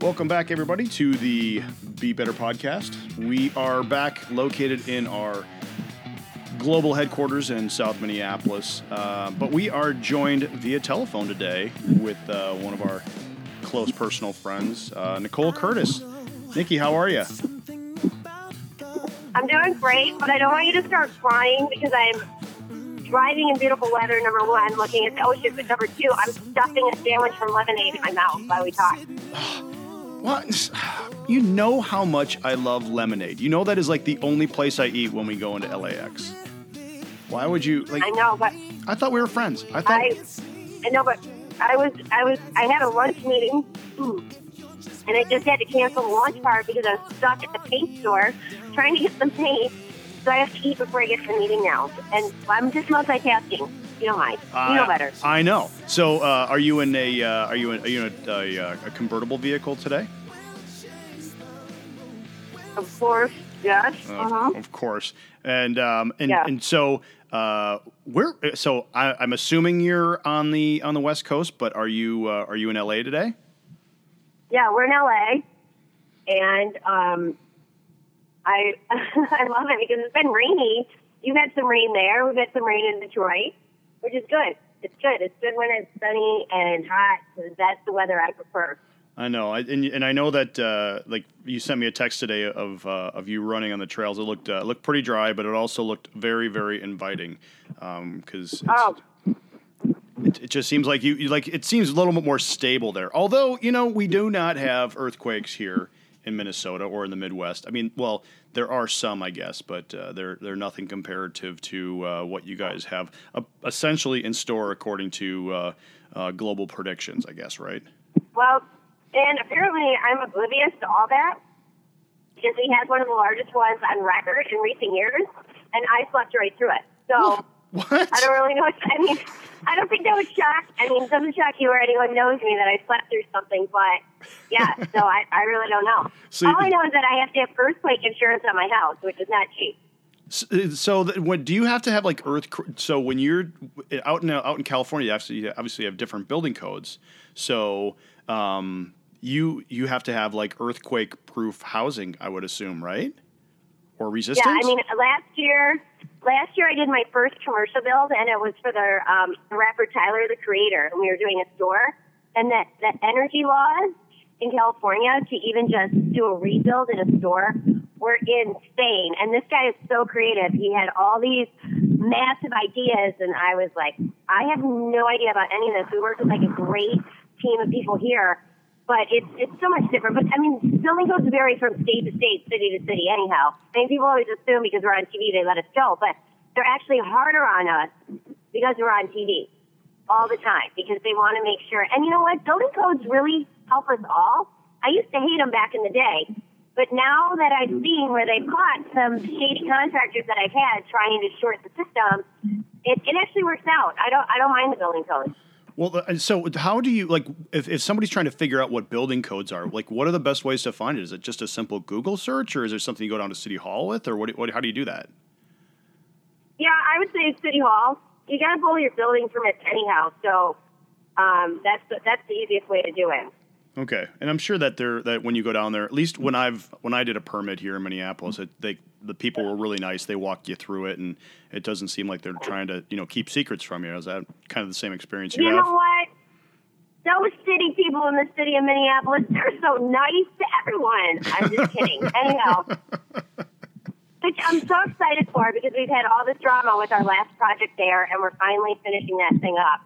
Welcome back, everybody, to the Be Better podcast. We are back located in our global headquarters in South Minneapolis, but we are joined via telephone today with one of our close personal friends, Nicole Curtis. Nikki, how are you? I'm doing great, but I don't want you to start crying because I'm driving in beautiful weather, number one, looking at the ocean, but number two, I'm stuffing a sandwich from lemonade in my mouth while we talk. What? You know how much I love lemonade. You know that is like the only place I eat when we go into LAX. Why would you like? I know, but I thought we were friends. I know, but I had a lunch meeting, and I just had to cancel the lunch part because I was stuck at the paint store trying to get some paint. So I have to eat before I get to the meeting now, and I'm just multitasking. You don't mind. You know better. I know. So, are you in a convertible vehicle today? Of course, yes. Of course. And so where? So I'm assuming you're on the West Coast, but are you in LA today? Yeah, we're in LA, and I I love it because it's been rainy. You've had some rain there. We've had some rain in Detroit, which is good. It's good. It's good when it's sunny and hot, because that's the weather I prefer. I know, and I know that like you sent me a text today of you running on the trails. It looked pretty dry, but it also looked very, very inviting. Because it just seems like you like it seems a little bit more stable there. Although we do not have earthquakes here in Minnesota or in the Midwest. I mean, well, there are some, I guess, but they're nothing comparative to what you guys have essentially in store according to global predictions, I guess, right? Well. And apparently I'm oblivious to all that because we had one of the largest ones on record in recent years, and I slept right through it. So what? I don't really know what I mean. I don't think that would shock. I mean, it doesn't shock you or anyone knows me that I slept through something, but yeah, so I really don't know. So all I know is that I have to have earthquake insurance on my house, which is not cheap. So when do you have to have like So when you're out in California, you obviously have different building codes. So you have to have like earthquake-proof housing, I would assume, right? Or resistance? Yeah, I mean, last year I did my first commercial build, and it was for the rapper Tyler, the Creator, and we were doing a store. And that energy laws in California to even just do a rebuild in a store were insane. And this guy is so creative. He had all these massive ideas, and I was like, I have no idea about any of this. We worked with like a great team of people here. But it's so much different. But, I mean, building codes vary from state to state, city to city anyhow. I mean, people always assume because we're on TV they let us go. But they're actually harder on us because we're on TV all the time because they want to make sure. And you know what? Building codes really help us all. I used to hate them back in the day. But now that I've seen where they've caught some shady contractors that I've had trying to short the system, it actually works out. I don't mind the building codes. Well, so how do you, like, if somebody's trying to figure out what building codes are, like, what are the best ways to find it? Is it just a simple Google search, or is there something you go down to City Hall with, or how do you do that? Yeah, I would say City Hall. You got to pull your building permits anyhow, so that's the easiest way to do it. Okay, and I'm sure that when you go down there, at least when I did a permit here in Minneapolis, the people were really nice. They walked you through it, and it doesn't seem like they're trying to keep secrets from you. Is that kind of the same experience you have? You know what? Those city people in the city of Minneapolis, they're so nice to everyone. I'm just kidding. Anyhow, which I'm so excited for because we've had all this drama with our last project there, and we're finally finishing that thing up.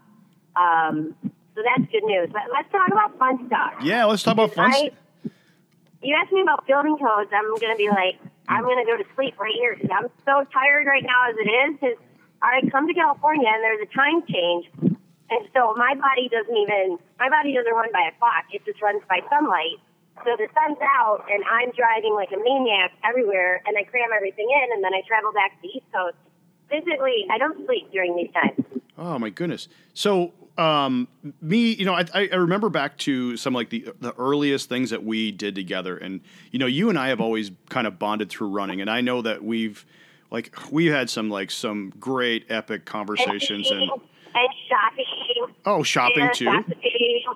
So that's good news. But let's talk about fun stuff. Yeah, let's talk about fun stuff. You asked me about building codes, I'm going to be like, I'm going to go to sleep right here because I'm so tired right now as it is. Because I come to California and there's a time change. And so my body doesn't run by a clock. It just runs by sunlight. So the sun's out and I'm driving like a maniac everywhere and I cram everything in and then I travel back to the East Coast. Physically, I don't sleep during these times. Oh, my goodness. So I remember back to some like the earliest things that we did together, and you and I have always kind of bonded through running, and I know that we've had some great epic conversations and shopping. Oh, shopping too. Shopping.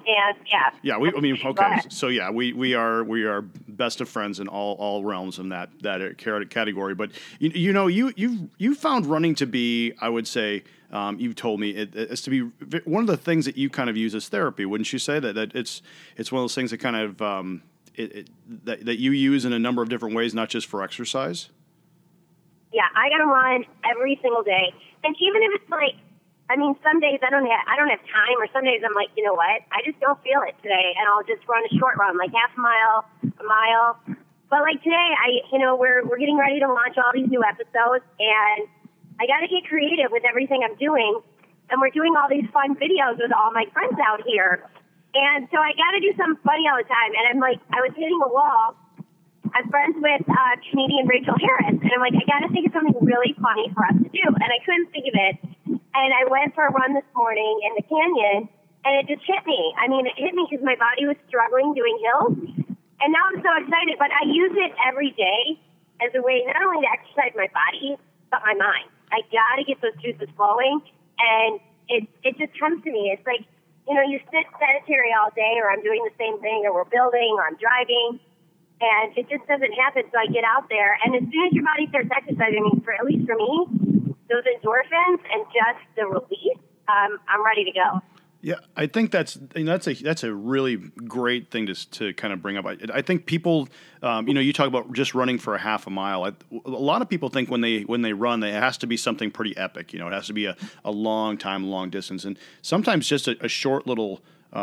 And yeah. Yeah, okay. So yeah, we are best of friends in all realms in that category. But you found running to be, I would say, you've told me it's to be one of the things that you kind of use as therapy. Wouldn't you say that it's one of those things that kind of that you use in a number of different ways, not just for exercise? Yeah, I gotta run every single day, and even if it's like, some days I don't have time, or some days I'm like, you know what, I just don't feel it today, and I'll just run a short run, like half a mile. But like today, we're getting ready to launch all these new episodes, and I gotta get creative with everything I'm doing, and we're doing all these fun videos with all my friends out here, and so I gotta do something funny all the time, and I'm like, I was hitting a wall. I'm friends with comedian Rachel Harris, and I'm like, I got to think of something really funny for us to do, and I couldn't think of it, and I went for a run this morning in the canyon, and it just hit me. It hit me because my body was struggling doing hills, and now I'm so excited, but I use it every day as a way not only to exercise my body, but my mind. I got to get those juices flowing, and it just comes to me. It's like, you sit sedentary all day, or I'm doing the same thing, or we're building, or I'm driving, and it just doesn't happen. So I get out there, and as soon as your body starts exercising, at least for me, those endorphins and just the release, I'm ready to go. Yeah, I think that's a really great thing to kind of bring up. I think people, you talk about just running for a half a mile. A lot of people think when they run, it has to be something pretty epic. It has to be a long distance, and sometimes just a short little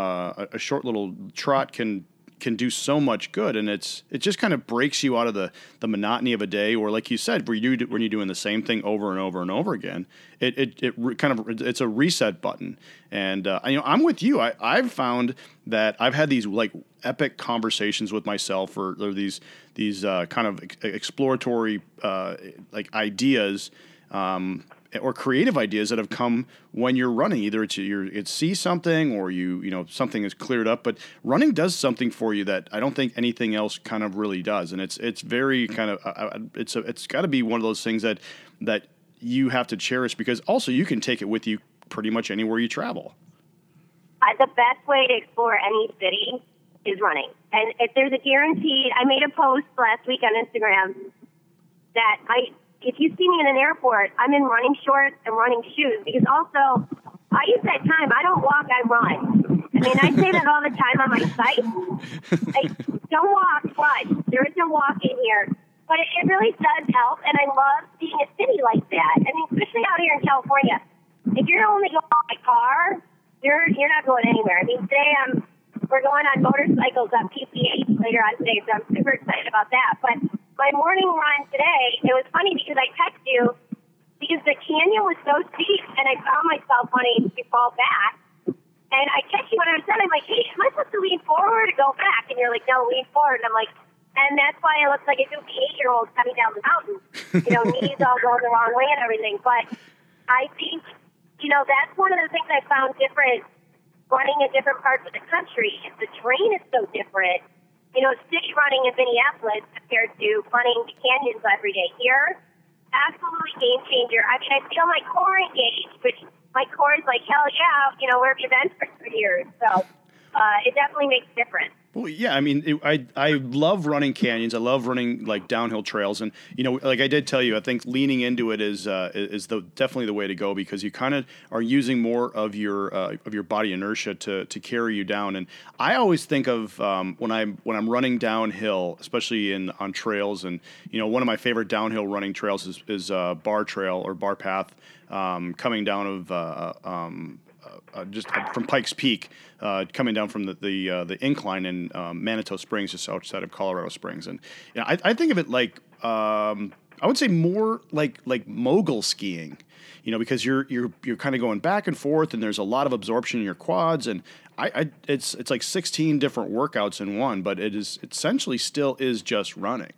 trot can do so much good, and it just kind of breaks you out of the monotony of a day, or like you said, when you're doing the same thing over and over and over again, it's a reset button. And I'm with you. I've found that I've had these like epic conversations with myself, or these kind of exploratory like ideas. Or creative ideas that have come when you're running. Either it's see something, or something is cleared up. But running does something for you that I don't think anything else kind of really does, and it's very kind of it's got to be one of those things that you have to cherish, because also you can take it with you pretty much anywhere you travel. The best way to explore any city is running, and if there's a guaranteed. I made a post last week on Instagram that if you see me in an airport, I'm in running shorts and running shoes, because also I use that time. I don't walk, I run. I say that all the time on my site. Don't walk, run. There is no walk in here. But it really does help, and I love seeing a city like that. Especially out here in California. If you're only going by car, you're not going anywhere. Today we're going on motorcycles on PCH later on today, so I'm super excited about that. But my morning run today, it was funny because I texted you because the canyon was so steep, and I found myself wanting to fall back. And I texted you when I was done. I'm like, hey, am I supposed to lean forward or go back? And you're like, no, lean forward. And I'm like, and that's why it looks like a 58-year-old coming down the mountain. Knees all going the wrong way and everything. But I think, that's one of the things I found different running in different parts of the country. The terrain is so different. City running in Minneapolis compared to running the canyons every day here, absolutely game changer. I feel my core engaged, which my core is like, hell yeah, where have you been for 3 years? So it definitely makes a difference. Well, yeah, I love running canyons. I love running like downhill trails, and like I did tell you, I think leaning into it is definitely the way to go, because you kind of are using more of your body inertia to carry you down. And I always think of when I'm running downhill, especially on trails, and one of my favorite downhill running trails is Bar Trail or Bar Path, coming down of. Just from Pikes Peak, coming down from the incline in Manitou Springs, just outside of Colorado Springs, and I think of it like I would say more like mogul skiing, because you're kind of going back and forth, and there's a lot of absorption in your quads, and it's like 16 different workouts in one, but it is essentially still is just running.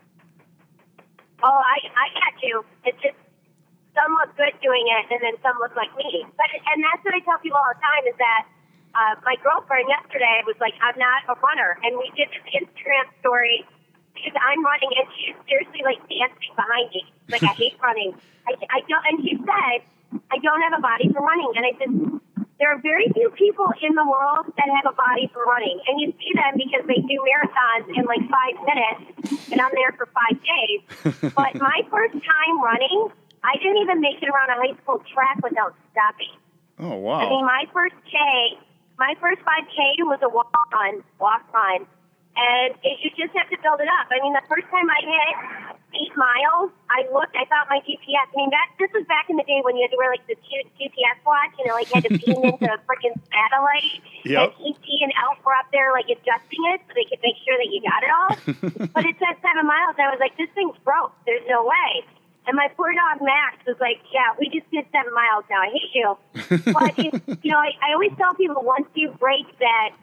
Oh, I got you. It's just. Some look good doing it, and then some look like me. And that's what I tell people all the time is that my girlfriend yesterday was like, I'm not a runner. And we did this Instagram story because I'm running, and she's seriously like dancing behind me. I hate running. I don't. And she said, I don't have a body for running. And I said, there are very few people in the world that have a body for running. And you see them because they do marathons in like 5 minutes, and I'm there for 5 days. But my first time running, I didn't even make it around a high school track without stopping. Oh, wow. I mean, my first 5K was a walk run. And you just have to build it up. I mean, the first time I hit 8 miles, I thought my GPS, I mean, this was back in the day when you had to wear, like, the GPS watch, you know, like, you had to beam into a freaking satellite. Yep. And ET and Elf were up there, like, adjusting it so they could make sure that you got it all. But it said 7 miles, and I was like, this thing's broke. There's no way. And my poor dog, Max, was like, yeah, we just did 7 miles now. I hate you. But, you know, I always tell people once you break that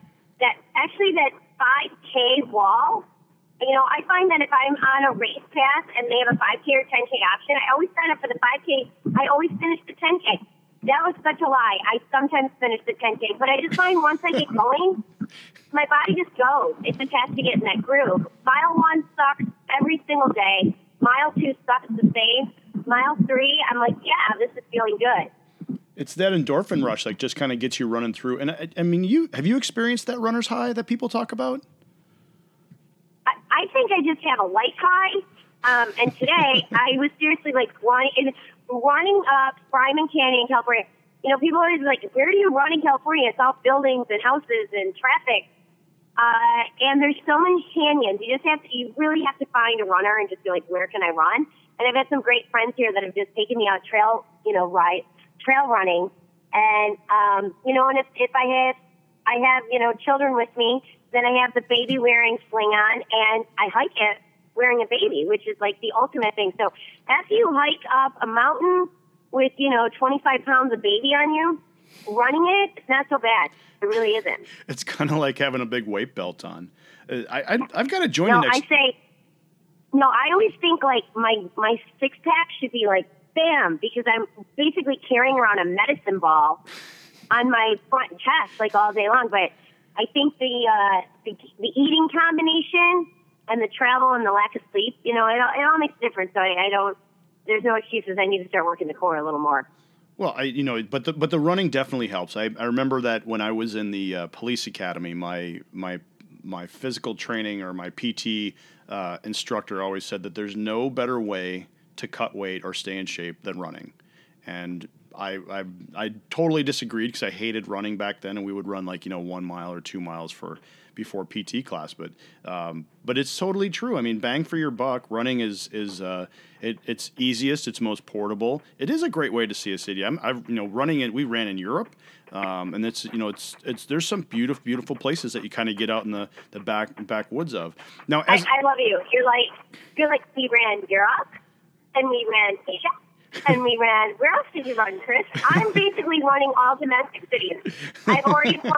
5K wall, you know, I find that if I'm on a race pass and they have a 5K or 10K option, I always sign up for the 5K. I always finish the 10K. That was such a lie. I sometimes finish the 10K. But I just find once I get going, my body just goes. It just has to get in that groove. Mile 1 sucks every single day. Mile 2 sucks the same. Mile 3, I'm like, yeah, this is feeling good. It's that endorphin rush that just kind of gets you running through. And I mean, have you experienced that runner's high that people talk about? I think I just have a life high. And today I was seriously like running up Ryman Canyon, California. You know, people always like, where do you run in California? It's all buildings and houses and traffic. And there's so many canyons. You really have to find a runner and just be like, where can I run? And I've had some great friends here that have just taken me out trail running. And, you know, and if I have, you know, children with me, then I have the baby wearing sling on, and I hike it wearing a baby, which is like the ultimate thing. So after you hike up a mountain with, you know, 25 pounds of baby on you, running it's not so bad. It really isn't. It's kind of like having a big weight belt on. I've got to join you next. I always think like my 6-pack should be like, bam, because I'm basically carrying around a medicine ball on my front chest like all day long. But I think the eating combination and the travel and the lack of sleep, you know, it all makes a difference. So there's no excuses. I need to start working the core a little more. Well, but the running definitely helps. I remember that when I was in the police academy, my physical training or my PT instructor always said that there's no better way to cut weight or stay in shape than running. And I totally disagreed because I hated running back then, and we would run like 1 mile or 2 miles before PT class. But it's totally true. I mean, bang for your buck. Running is it's easiest. It's most portable. It is a great way to see a city. Running it. We ran in Europe, and it's there's some beautiful places that you kind of get out in the backwoods of. Now, I love you. You're like we ran Europe, and we ran Asia. And we ran, where else did you run, Chris? I'm basically running all domestic cities. I've already flown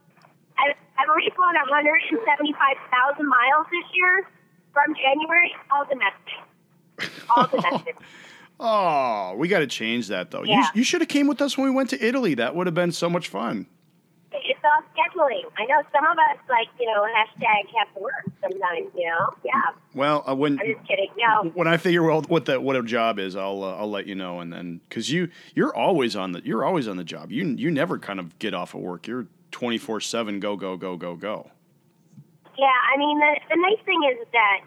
175,000 miles this year from January, all domestic. Oh, we got to change that, though. Yeah. You should have came with us when we went to Italy. That would have been so much fun. It's all scheduling. I know some of us, hashtag have to work sometimes, yeah. Well, I'm just kidding. No. When I figure out what a job is, I'll let you know, and then because you're always on the job. You never kind of get off of work. You're 24/7. Go. Yeah, I mean the nice thing is that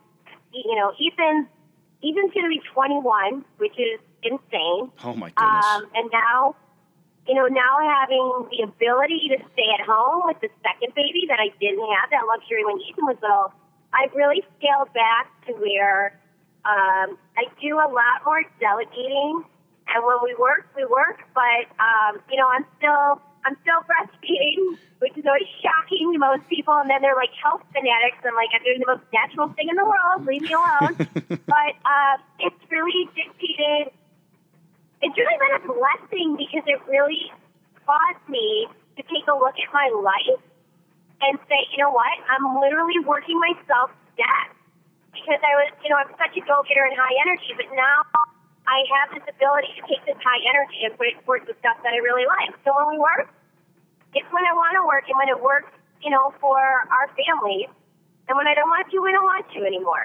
Ethan's going to be 21, which is insane. Oh my goodness. And now having the ability to stay at home with the second baby that I didn't have that luxury when Ethan was little, I've really scaled back to where I do a lot more delegating. And when we work, but I'm still breastfeeding, which is always shocking to most people. And then they're like health fanatics. I'm like, I'm doing the most natural thing in the world. Leave me alone. But it's really dictated. It's really been a blessing because it really caused me to take a look at my life and say, you know what? I'm literally working myself to death because I'm such a go-getter and high energy, but now I have this ability to take this high energy and put it towards the stuff that I really like. So when we work, it's when I want to work, and when it works, for our families, and when I don't want to, we don't want to anymore,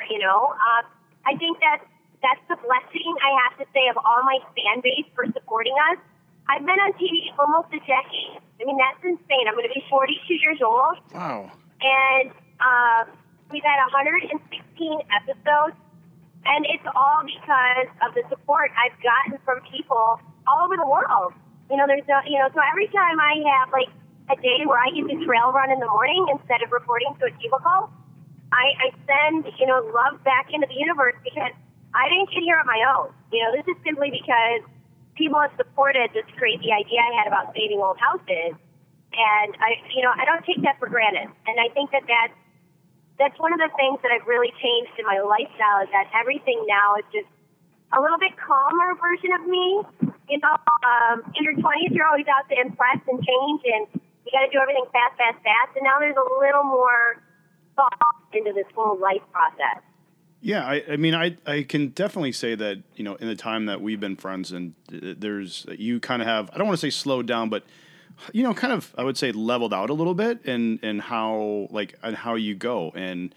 I think that's the blessing I have to say of all my fan base for supporting us I've been on TV almost a decade. I mean, that's insane. I'm going to be 42 years old. Wow. And we've had 116 episodes. And it's all because of the support I've gotten from people all over the world. You know, so every time I have like a day where I get to trail run in the morning instead of reporting to a cubicle, I send, love back into the universe because I didn't get here on my own. This is simply because people have supported this crazy idea I had about saving old houses. And I don't take that for granted. And I think that's one of the things that I've really changed in my lifestyle is that everything now is just a little bit calmer version of me. In your 20s, you're always out to impress and change, and you got to do everything fast. And now there's a little more thought into this whole life process. Yeah, I mean, I can definitely say that, in the time that we've been friends and you kind of have, I don't want to say slowed down, but kind of, I would say leveled out a little bit and how you go. And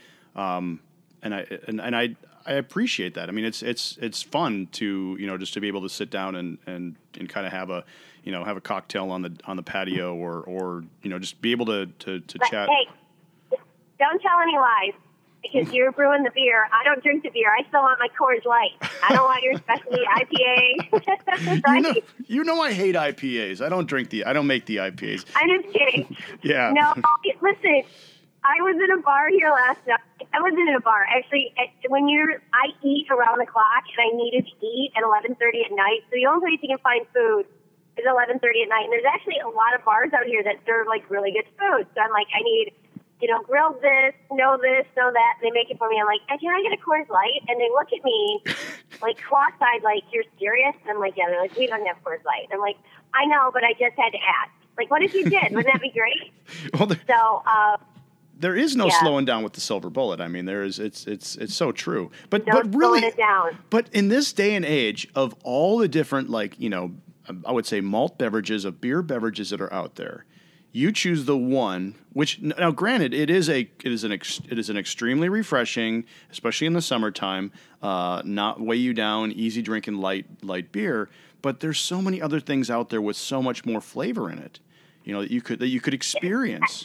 I appreciate that. I mean, it's fun to, just to be able to sit down and kind of have a cocktail on the patio or, just be able to chat. Hey, don't tell any lies because you're brewing the beer. I don't drink the beer. I still want my Coors Light. I don't want your specialty IPA. Right? You know I hate IPAs. I don't make the IPAs. I'm just kidding. Yeah. No, listen, I was in a bar here last night. I wasn't in a bar. Actually, I eat around the clock and I needed to eat at 11:30 at night. So the only place you can find food is 11:30 at night. And there's actually a lot of bars out here that serve like really good food. So I'm like, I need grilled this, know that. And they make it for me. I'm like, can I get a Coors Light? And they look at me like cross-eyed, like, you're serious? And I'm like, yeah. They're like, we don't have Coors Light. I'm like, I know, but I just had to ask. Like, what if you did? Wouldn't that be great? Well, there is no slowing down with the silver bullet. I mean, it's so true. But really, it down. But in this day and age of all the different, I would say malt beverages, of beer beverages that are out there, you choose the one which, now granted, it is an extremely refreshing, especially in the summertime, not weigh you down, easy drinking light beer. But there's so many other things out there with so much more flavor in it, that you could experience.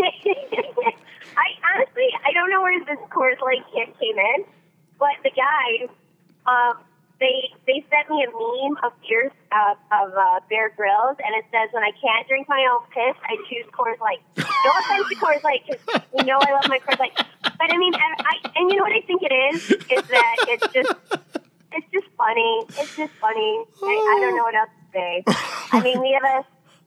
I don't know where this Coors Light kit came in, but the guy, they sent me a meme of beers of Bear Grylls, and it says, when I can't drink my own piss, I choose Coors Light. No offense to Coors Light, because I love my Coors Light. But I mean, and you know what I think it is that it's just funny. It's just funny. I don't know what else to say. I mean, we have a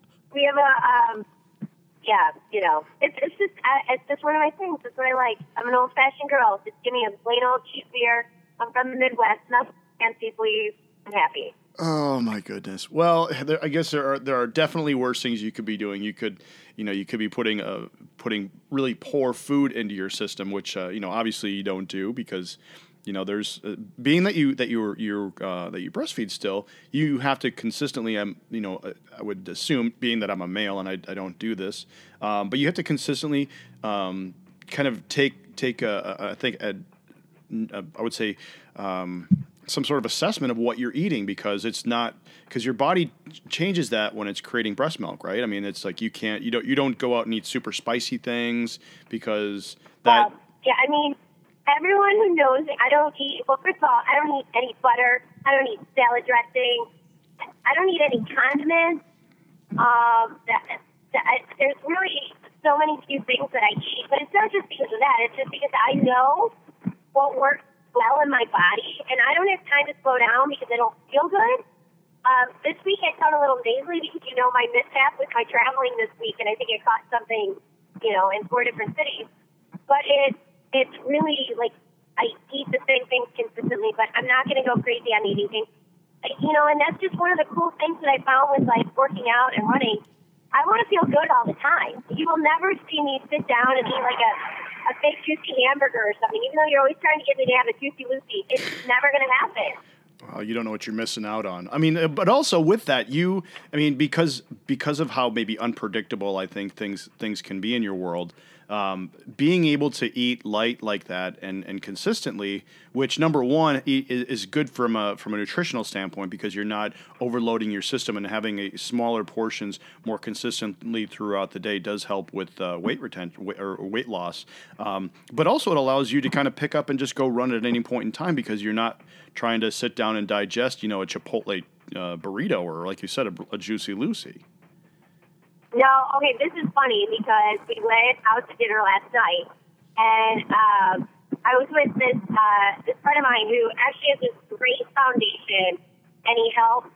it's just one of my things. That's what I like. I'm an old-fashioned girl. Just give me a plain old cheap beer. I'm from the Midwest. Nothing fancy, please. I'm happy. Oh my goodness. Well, I guess there are definitely worse things you could be doing. You could be putting really poor food into your system, which obviously you don't do because there's being that you breastfeed still, you have to consistently I would assume, being that I'm a male and I don't do this, but you have to consistently kind of take I would say some sort of assessment of what you're eating, because your body changes that when it's creating breast milk, right? I mean, it's like you don't go out and eat super spicy things because that. Yeah, I mean, everyone who knows it, I don't eat. Well, first of all, I don't eat any butter. I don't eat salad dressing. I don't eat any condiments. There's really so many few things that I eat, but it's not just because of that. It's just because I know what works well in my body, and I don't have time to slow down because I don't feel good. This week I sound a little nasally because my mishap with my traveling this week, and I think it caught something, in 4 different cities. But it's really like I eat the same things consistently, but I'm not going to go crazy on eating things. And that's just one of the cool things that I found with like working out and running. I want to feel good all the time. You will never see me sit down and eat like a fake juicy hamburger or something, even though you're always trying to get me to have a Juicy Lucy. It's never going to happen. Well, you don't know what you're missing out on. I mean, but also with that, because of how maybe unpredictable I think things can be in your world, being able to eat light like that and consistently, which number one is good from a nutritional standpoint because you're not overloading your system, and having a smaller portions more consistently throughout the day does help with weight retention or weight loss. But also it allows you to kind of pick up and just go run at any point in time because you're not trying to sit down and digest, a Chipotle burrito or, like you said, a Juicy Lucy. No, okay, this is funny because we went out to dinner last night, and I was with this friend of mine who actually has this great foundation, and he helps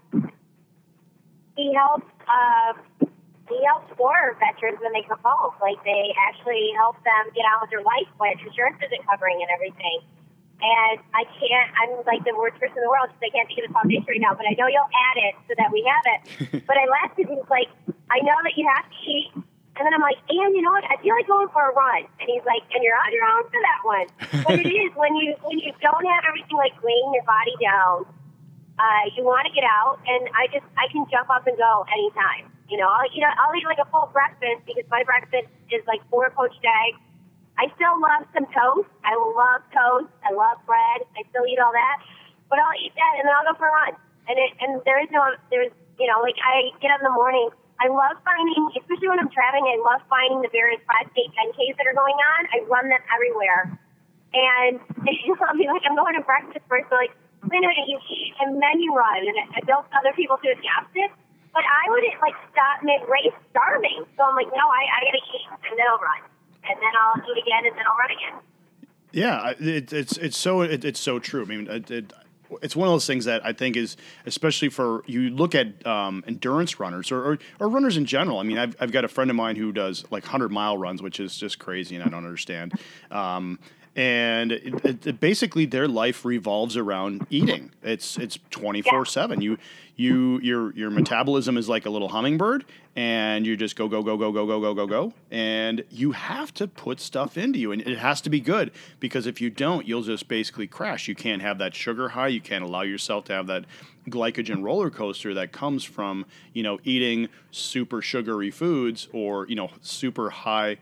war veterans when they come home. Like, they actually help them get on with their life when insurance isn't covering and everything. And I'm like the worst person in the world because I can't think of the foundation right now, but I know you'll add it so that we have it. But I laughed and he was like, I know that you have to eat. And then I'm like, and you know what? I feel like going for a run. And he's like, and you're on your own for that one. But it is, when you don't have everything like weighing your body down, you want to get out. And I can jump up and go anytime. I'll eat like a full breakfast because my breakfast is like 4 poached eggs. I still love some toast. I love toast. I love bread. I still eat all that. But I'll eat that and then I'll go for a run. And I get up in the morning. I love finding, especially when I'm traveling, I love finding the various 5K, 10Ks that are going on. I run them everywhere. And I'll be like, I'm going to breakfast first. So like, you eat and then you run. And I built other people to adapt it. But I wouldn't like stop mid-race starving. So I'm like, no, I got to eat and then I'll run. And then I'll do it again, and then I'll run again. Yeah, it's so true. I mean, it's one of those things that I think is, especially for you look at endurance runners or runners in general. I mean, I've got a friend of mine who does like 100-mile runs, which is just crazy, and I don't understand. And it basically their life revolves around eating. It's 24/7. Your metabolism is like a little hummingbird, and you just go, and you have to put stuff into you, and it has to be good because if you don't, you'll just basically crash. You can't have that sugar high. You can't allow yourself to have that glycogen roller coaster that comes from eating super sugary foods or super high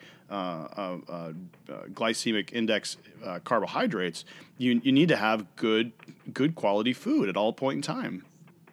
glycemic index carbohydrates. You need to have good quality food at all point in time.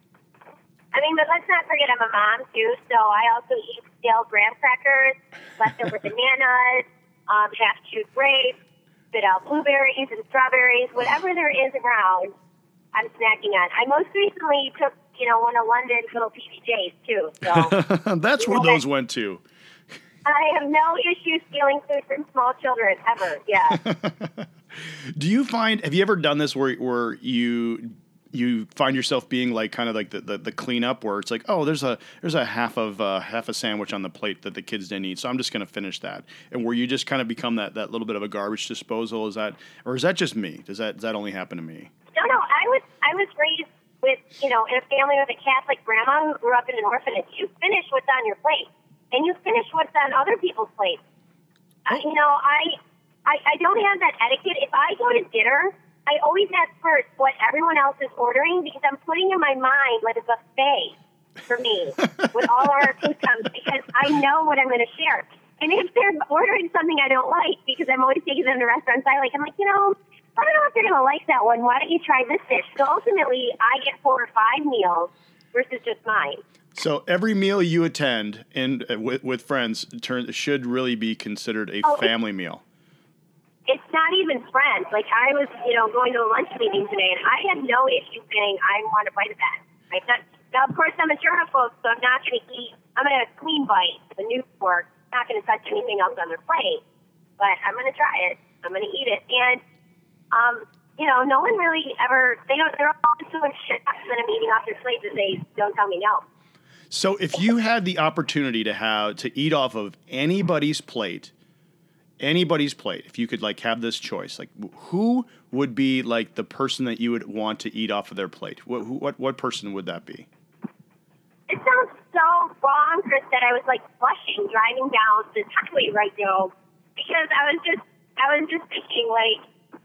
I mean, but let's not forget I'm a mom too, so I also eat stale graham crackers, leftover bananas, half-chewed grapes, spit out blueberries and strawberries, whatever there is around, I'm snacking on. I most recently took, one of London's little PBJs too. So that's where those went to. I have no issue stealing food from small children ever. Yeah. Do you find? Have you ever done this where you find yourself being like kind of like the cleanup where it's like, oh, there's a half a sandwich on the plate that the kids didn't eat, so I'm just going to finish that, and where you just kind of become that little bit of a garbage disposal? Is that just me? Does that only happen to me? No. I was raised with in a family with a Catholic grandma who grew up in an orphanage. You finish what's on your plate, and you finish what's on other people's plates. I don't have that etiquette. If I go to dinner, I always ask first what everyone else is ordering because I'm putting in my mind like a buffet for me with all our food comes because I know what I'm going to share. And if they're ordering something I don't like, because I'm always taking them to restaurants I like, I'm like, I don't know if you're going to like that one. Why don't you try this dish? So ultimately, I get 4 or 5 meals versus just mine. So every meal you attend with friends should really be considered a family meal. It's not even friends. Like I was, going to a lunch meeting today, and I had no issue saying I want a bite of that. Now, of course, I'm a germaphobe, so I'm not going to eat. I'm going to clean bite the new pork. Not going to touch anything else on their plate, but I'm going to try it. I'm going to eat it, and no one really ever. They're all doing shit that I'm eating off their plate that they don't tell me no. So if you had the opportunity to eat off of anybody's plate, if you could like have this choice, like who would be like the person that you would want to eat off of their plate? What person would that be? It sounds so wrong, Chris, that I was like blushing driving down this highway right now because I was just thinking like,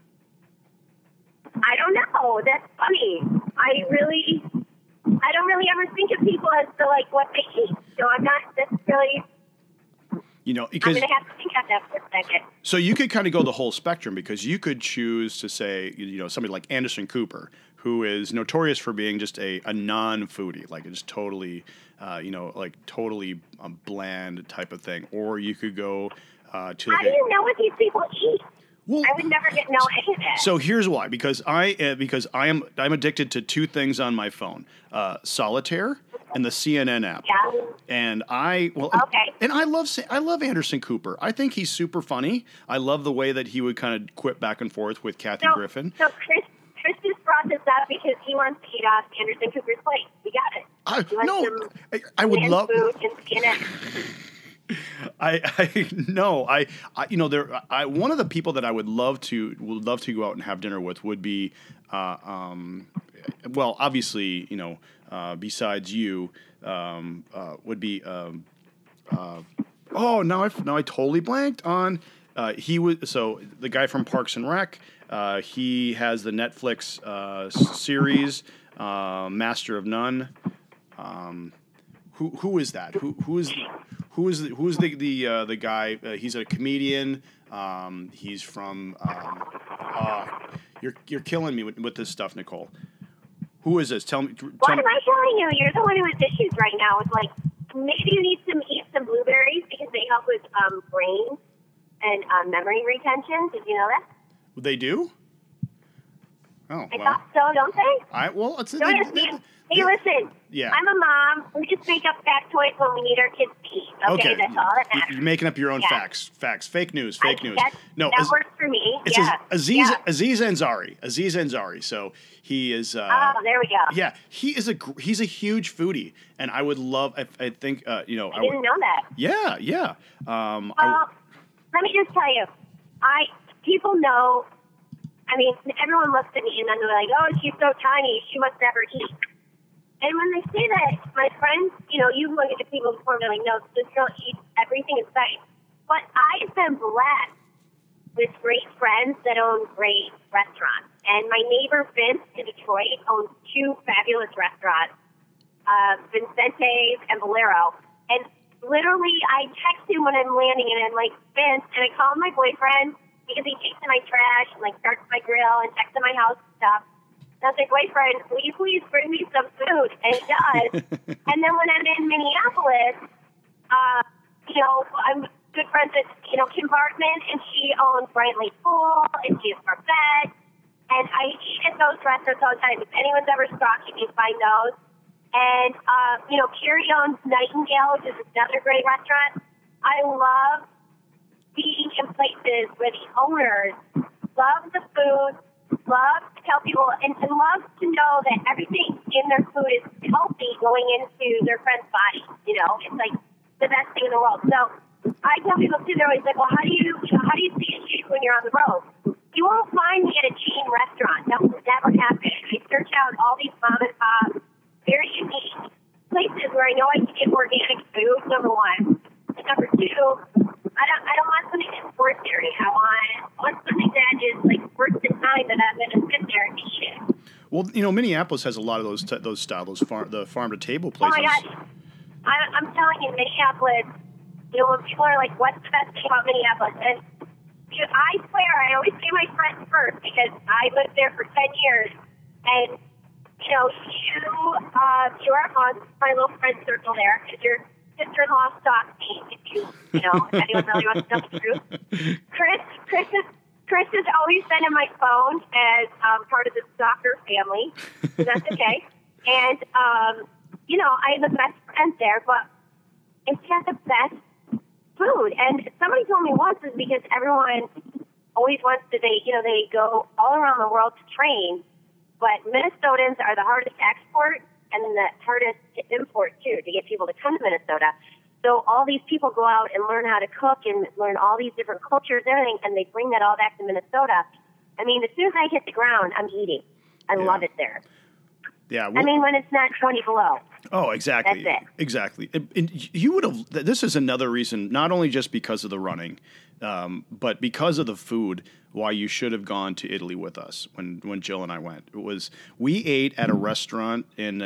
I don't know. That's funny. I don't really ever think of people as to like what they eat. So I'm not necessarily. Because I'm going to have to think of that for a that good. So you could kind of go the whole spectrum because you could choose to say, somebody like Anderson Cooper, who is notorious for being just a non-foodie, like just totally, totally bland type of thing. Or you could go to. How do you know what these people eat? Well, I would never know any of that. So here's why: because I'm addicted to two things on my phone: Solitaire and the CNN app. Yeah. And okay. And I love Anderson Cooper. I think he's super funny. I love the way that he would kind of quip back and forth with Kathy Griffin. So Chris just brought this up because he wants to eat off Anderson Cooper's plate. We got it. I would love food and CNN. One of the people that I would love to go out and have dinner with would be, obviously, besides you, would be, now I totally blanked on, the guy from Parks and Rec, he has the Netflix, series, Master of None. Who is that? Who is the guy? He's a comedian. He's from. You're killing me with this stuff, Nicole. Who is this? Tell me. What am I telling you? You're the one who has issues right now. It's like maybe you need to eat some blueberries because they help with brain and memory retention. Did you know that? They do. Oh, I thought so. Don't they? Hey, listen. Yeah. I'm a mom. We just make up factoids when we need our kids to eat. Okay, that's all that matters. You're making up your own facts. Fake news. That works for me. It's Aziz Ansari. Aziz Ansari. So he is. There we go. Yeah, he's a huge foodie, and I would love. I think I didn't know that. Yeah. Let me just tell you, people know. I mean, everyone looks at me and then they're like, "Oh, she's so tiny. She must never eat." And when they say that, my friends, you look at the people before and they're like, no, this girl eats everything in sight. But I've been blessed with great friends that own great restaurants. And my neighbor, Vince, in Detroit, owns two fabulous restaurants, Vincente's and Bolero. And literally, I text him when I'm landing and I'm like, Vince, and I call my boyfriend because he takes in my trash and starts my grill and checks in my house and stuff. I was like, boyfriend, will you please bring me some food? And he does. And then when I'm in Minneapolis, I'm good friends with, Kim Bartman, and she owns Brantley Pool, and she has Parfait. And I eat at those restaurants all the time. If anyone's ever stalked, you can find those. And, Carrie owns Nightingale, which is another great restaurant. I love being in places where the owners love the food, love to tell people, and love to know that everything in their food is healthy going into their friend's body. It's like the best thing in the world. So I tell people too, they're always like, well, how do you see a chick when you're on the road? You won't find me at a chain restaurant. That will never happen. I search out all these mom and pop, very unique places where I know I can get organic food, number one. And number two, I don't want something that's ordinary. I want something that is worth the time that I'm going to sit there and eat it. Well, Minneapolis has a lot of those the farm to table places. Oh my gosh, I'm telling you, Minneapolis. When people are like, "What's the best thing about Minneapolis?" and I swear, I always say my friends first because I lived there for 10 years, and you are on my little friend circle there because your sister-in-law stalks me. If anyone really wants to know the truth. Chris has always been in my phone as part of the stalker family. So that's okay. And I have the best friends there, but it's got the best food. And somebody told me once is because everyone always wants to they go all around the world to train, but Minnesotans are the hardest to export and the hardest to import too, to get people to come to Minnesota. So all these people go out and learn how to cook and learn all these different cultures and everything, and they bring that all back to Minnesota. I mean, as soon as I hit the ground, I'm eating. I love it there. Yeah. When it's not 20 below. Oh, exactly. That's it. Exactly. And you would have. This is another reason, not only just because of the running, but because of the food, why you should have gone to Italy with us when Jill and I went. It was we ate at a restaurant in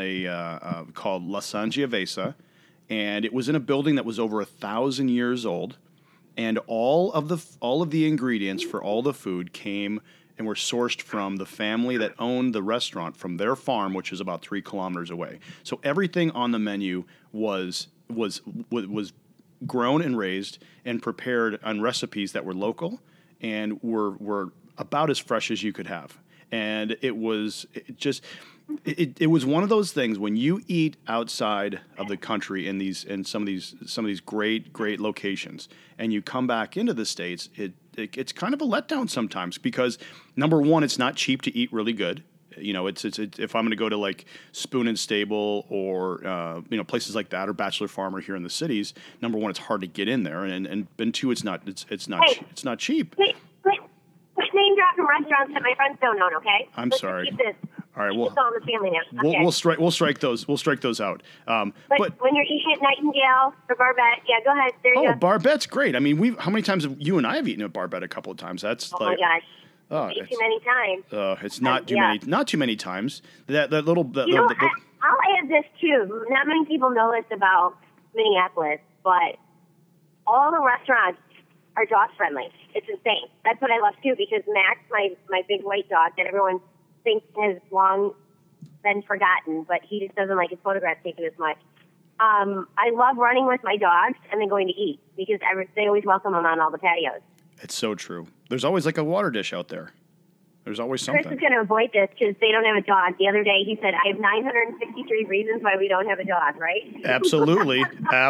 called La Sangiovese, and it was in a building that was over 1,000 years old. and all of the ingredients for all the food came and were sourced from the family that owned the restaurant from their farm, which is about 3 kilometers away. So everything on the menu was grown and raised and prepared on recipes that were local and were about as fresh as you could have. And it was one of those things when you eat outside of the country in some of these great locations, and you come back into the States, it's kind of a letdown sometimes because number one, it's not cheap to eat really good. You know, it's if I'm going to go to like Spoon and Stable or places like that or Bachelor Farm or here in the cities, number one, it's hard to get in there, and two, it's not cheap. Quit name dropping restaurants that my friends don't own, okay? I'm sorry. Keep this. All right, well, it's all in the family now. Okay. We'll strike those out. But when you're eating at Nightingale or Barbette, yeah, go ahead. There you go. Barbette's great. I mean, how many times have you and I have eaten at Barbette a couple of times? That's my gosh. Too many times. It's not too many times. That little. I'll add this too. Not many people know this about Minneapolis, but all the restaurants are dog friendly. It's insane. That's what I love too, because Max, my big white dog that everyone thinks has long been forgotten, but he just doesn't like his photographs taken as much. I love running with my dogs and then going to eat because they always welcome them on all the patios. It's so true. There's always like a water dish out there. There's always something. Chris is going to avoid this because they don't have a dog. The other day he said, I have 963 reasons why we don't have a dog, right? Absolutely.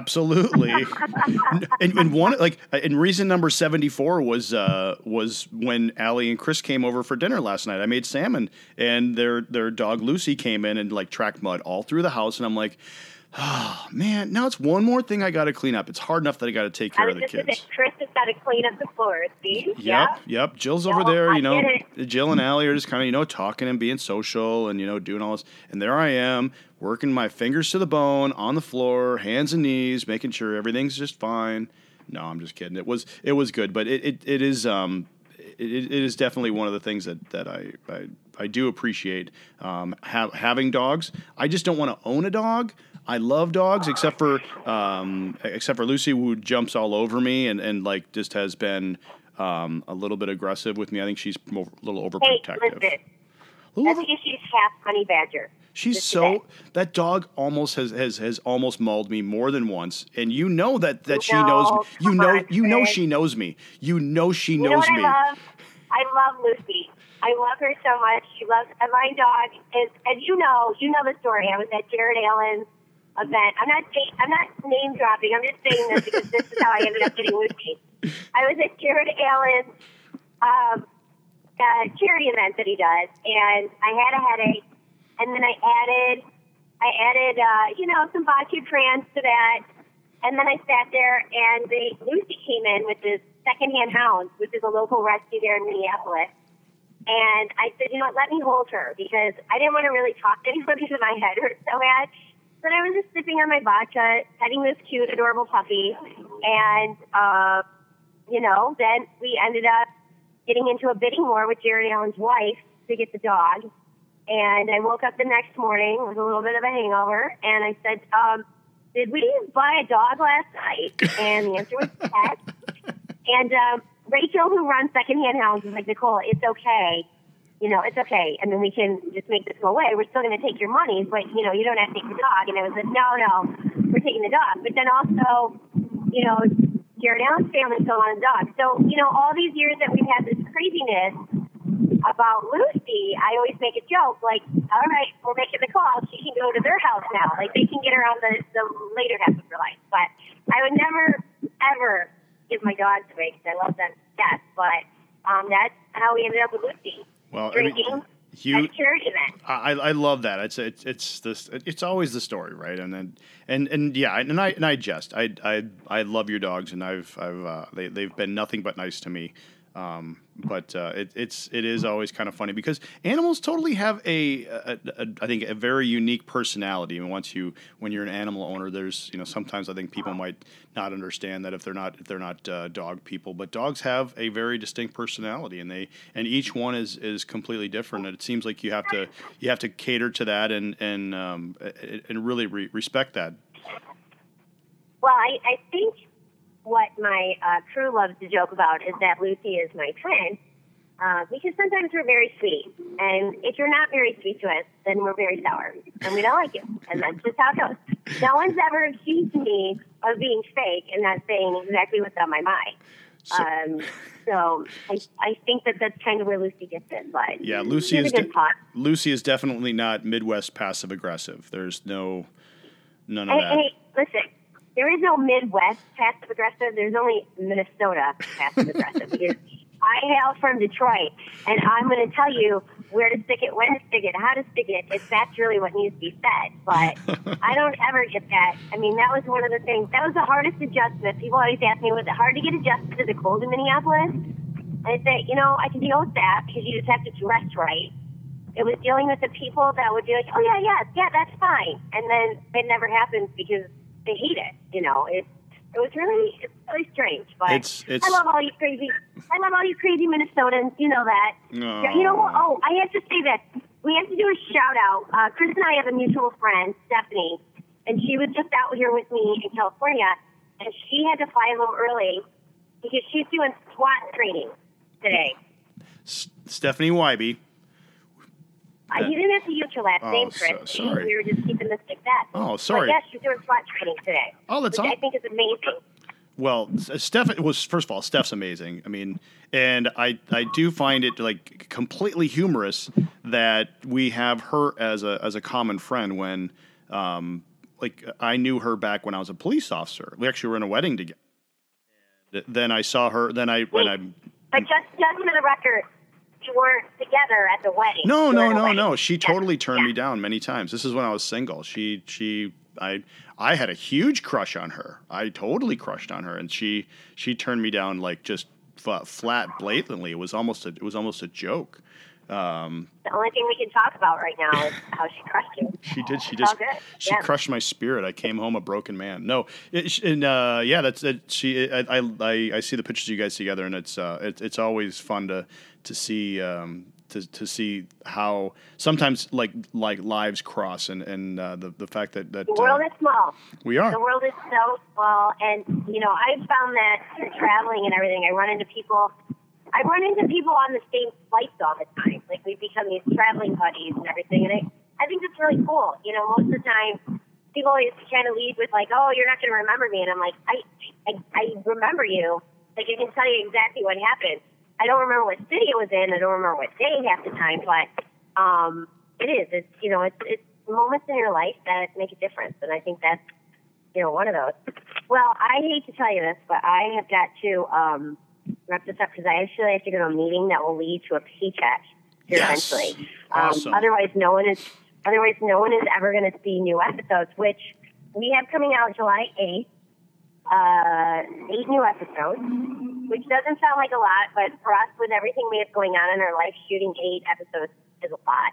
and one, like, and reason number 74 was when Allie and Chris came over for dinner last night. I made salmon, and their dog Lucy came in and like tracked mud all through the house, and I'm like, oh, man, now it's one more thing I got to clean up. It's hard enough that I got to take care of the kids. Chris has got to clean up the floors, see? Yep. Jill's over there, Jill and Allie are just kind of, talking and being social and, doing all this. And there I am, working my fingers to the bone on the floor, hands and knees, making sure everything's just fine. No, I'm just kidding. It was good, but it is definitely one of the things that I do appreciate having dogs. I just don't want to own a dog. I love dogs, except for Lucy, who jumps all over me and like just has been a little bit aggressive with me. I think she's a little overprotective. Hey, listen, that's because she's half honey badger. That dog almost has almost mauled me more than once, and she knows me. She knows me. She knows me. I love Lucy. I love her so much. She loves my dog. And you know the story. I was at Jared Allen's event. I'm not name dropping. I'm just saying this because this is how I ended up getting Lucy. I was at Jared Allen's charity event that he does, and I had a headache, and then I added some vodka trans to that, and then I sat there, and Lucy came in with this secondhand hound, which is a local rescue there in Minneapolis. And I said, let me hold her because I didn't want to really talk to anybody because my head hurt so bad. But I was just sipping on my vodka, petting this cute, adorable puppy. And, then we ended up getting into a bidding war with Jared Allen's wife to get the dog. And I woke up the next morning with a little bit of a hangover. And I said, did we buy a dog last night? And the answer was yes. And Rachel, who runs Secondhand Hounds, was like, Nicole, it's okay. It's okay. I mean, we can just make this go away. We're still going to take your money, but, you don't have to take the dog. And I was like, no, we're taking the dog. But then also, Jared Allen's family still wanted a dog. So, all these years that we've had this craziness about Lucy, I always make a joke, like, all right, we're making the call. She can go to their house now. Like, they can get her on the later half of her life. But I would never, ever give my dogs away because I love them. Yes, but that's how we ended up with Lucy. Well, drinking at a charity event. I love that. It's always the story, right? And I jest. I love your dogs, and they've been nothing but nice to me. But it is always kind of funny because animals totally have I think a very unique personality. And when you're an animal owner, there's sometimes I think people might not understand that if they're not dog people, but dogs have a very distinct personality, and each one is completely different. And it seems like you have to cater to that and really respect that. Well, I think what my crew loves to joke about is that Lucy is my twin. Because sometimes we're very sweet. And if you're not very sweet to us, then we're very sour. And we don't like you. And that's just how it goes. No one's ever accused me of being fake and not saying exactly what's on my mind. So I think that's kind of where Lucy gets it. But yeah, Lucy is definitely not Midwest passive aggressive. There's none of that. Hey, listen. There is no Midwest passive aggressive. There's only Minnesota passive aggressive. Because I hail from Detroit, and I'm going to tell you where to stick it, when to stick it, how to stick it, if that's really what needs to be said. But I don't ever get that. I mean, that was one of the things. That was the hardest adjustment. People always ask me, was it hard to get adjusted to the cold in Minneapolis? And I say, I can deal with that because you just have to dress right. It was dealing with the people that would be like, oh, yeah, that's fine. And then it never happens because they hate it. It was really strange, but I love all you crazy Minnesotans. You know that. No. You know what? Oh, I have to say that we have to do a shout out. Chris and I have a mutual friend, Stephanie, and she was just out here with me in California, and she had to fly a little early because she's doing SWAT training today. Stephanie Wybe. You didn't have to use your last name, Chris. Sorry. We were just keeping this like that. Oh, sorry. But yes, she's doing SWAT training today. Oh, that's awesome. I think is amazing. Well, first of all, Steph's amazing. I mean, and I do find it like completely humorous that we have her as a common friend when, I knew her back when I was a police officer. We actually were in a wedding together. Then I saw her. But just for the record, you weren't together at the wedding. No. She totally turned me down many times. This is when I was single. I had a huge crush on her. I totally crushed on her, and she turned me down like just flat, blatantly. It was almost a joke. The only thing we can talk about right now is how she crushed you. She did. She crushed my spirit. I came home a broken man. No, that's it. I see the pictures of you guys together, and it's always fun to see. To see how sometimes like lives cross and the fact that the world is small. We are. The world is so small, and I've found that through traveling and everything, I run into people on the same flights all the time. Like we become these traveling buddies and everything, and I think that's really cool. Most of the time people always kind of lead with like, oh, you're not going to remember me, and I'm like, I remember you. Like I can tell you exactly what happened. I don't remember what city it was in. I don't remember what day half the time, but it's moments in your life that make a difference, and I think that's one of those. Well, I hate to tell you this, but I have got to wrap this up because I actually have to go to a meeting that will lead to a paycheck here eventually. Awesome. Otherwise, no one is ever going to see new episodes, which we have coming out July 8th. 8 new episodes, which doesn't sound like a lot, but for us, with everything we have going on in our life, shooting 8 episodes is a lot.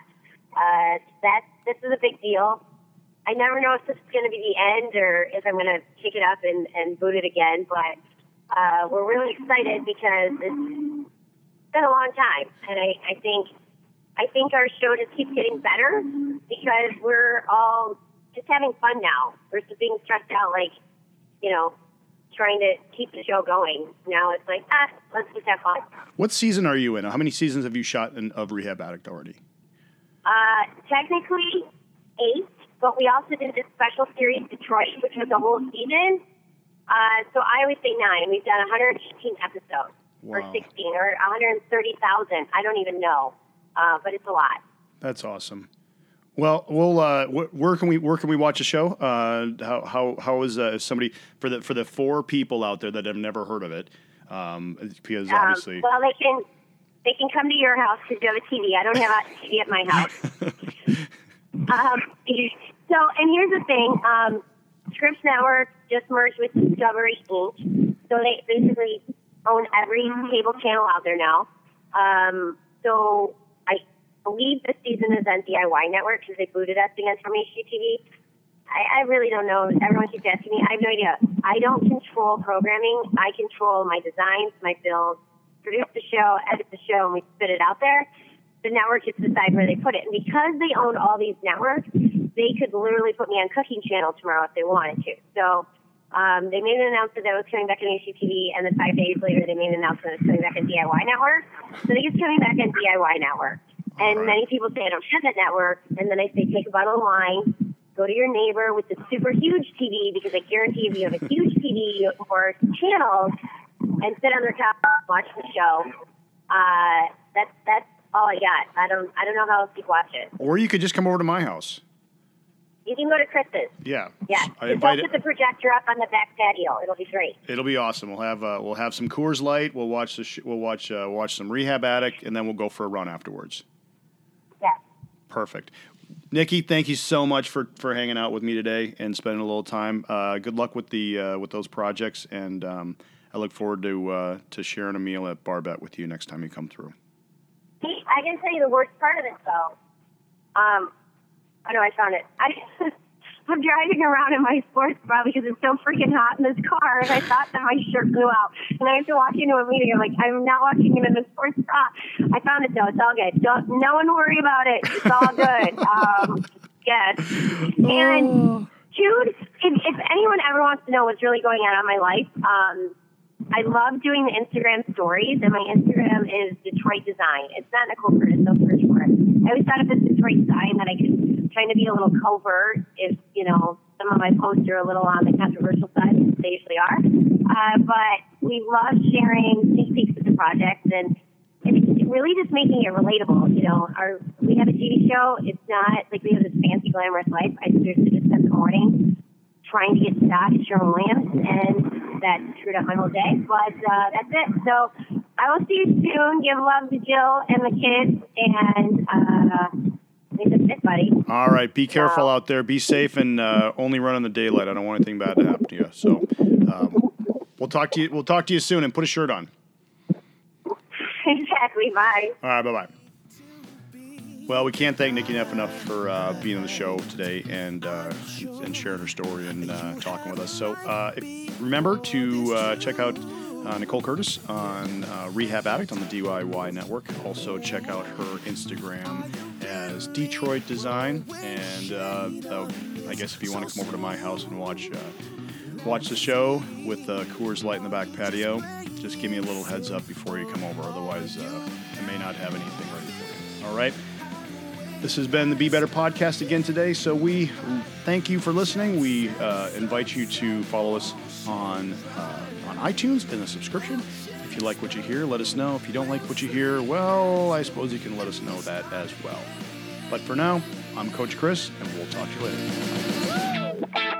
This is a big deal. I never know if this is going to be the end or if I'm going to kick it up and boot it again, but we're really excited because it's been a long time, and I think our show just keeps getting better because we're all just having fun now versus being stressed out like, trying to keep the show going. Now it's like, let's just have fun. What season are you in? How many seasons have you shot of Rehab Addict already? Technically 8, but we also did this special series, Detroit, which was a whole season. So I always say 9. We've done 118 episodes, or 16, or 130,000. I don't even know, but it's a lot. That's awesome. Well, where can we watch a show? How is somebody for the 4 people out there that have never heard of it? Because obviously, well, they can come to your house because you have a TV. I don't have a TV at my house. So, and here's the thing: Scripps Network just merged with Discovery Inc. So they basically own every cable channel out there now. So I believe this season is on DIY Network because they booted us against from HGTV. I really don't know. Everyone keeps asking me. I have no idea. I don't control programming. I control my designs, my builds, produce the show, edit the show, and we spit it out there. The network gets to decide where they put it. And because they own all these networks, they could literally put me on Cooking Channel tomorrow if they wanted to. So They made an announcement that it was coming back on HGTV, and then 5 days later, they made an announcement it's coming back on DIY Network. So I think it's coming back on DIY Network. And many people say, I don't have that network. And then I say, take a bottle of wine, go to your neighbor with the super huge TV, because I guarantee if you have a huge TV or channels, and sit on their couch and watch the show. That's all I got. I don't know how else you watch it. Or you could just come over to my house. You can go to Chris's. Yeah. Yeah. We'll put the projector up on the back patio. It'll be great. It'll be awesome. We'll have some Coors Light. We'll watch watch some Rehab Addict, and then we'll go for a run afterwards. Yeah. Perfect. Nikki, thank you so much for hanging out with me today and spending a little time. Good luck with those projects, and I look forward to sharing a meal at Barbette with you next time you come through. I can tell you the worst part of it, though. I know I found it. I'm driving around in my sports bra because it's so freaking hot in this car, and I thought that my shirt blew out. And I have to walk into a meeting. I'm like, I'm not walking in a sports bra. I found it, though. It's all good. No one worry about it. It's all good. Yes. And, Jude, if anyone ever wants to know what's really going on in my life, I love doing the Instagram stories, and my Instagram is Detroit Design. It's not Nicole Curtis, so search for it. I always thought if it's Detroit Design that I could kind of be a little covert if, some of my posts are a little on the controversial side, which they usually are. But we love sharing sneak peeks of the projects, and it's really just making it relatable. We have a TV show. It's not like we have this fancy, glamorous life. I seriously just spent the morning trying to get stock at Sherwin-Williams, and that screwed up my whole day. But that's it. So I will see you soon. Give love to Jill and the kids, and I think that's it, buddy. All right. Be careful out there. Be safe, and only run in the daylight. I don't want anything bad to happen to you. So we'll talk to you. We'll talk to you soon, and put a shirt on. Exactly. Bye. All right. Bye-bye. Well, we can't thank Nikki Neff enough for being on the show today and sharing her story and talking with us. So remember to check out Nicole Curtis on Rehab Addict on the DIY Network. Also check out her Instagram as Detroit Design. And I guess if you want to come over to my house and watch the show with Coors Light in the back patio, just give me a little heads up before you come over. Otherwise, I may not have anything ready for you. All right? This has been the Be Better podcast again today. So we thank you for listening. We invite you to follow us on iTunes in the subscription. If you like what you hear, let us know. If you don't like what you hear, well, I suppose you can let us know that as well. But for now, I'm Coach Chris, and we'll talk to you later.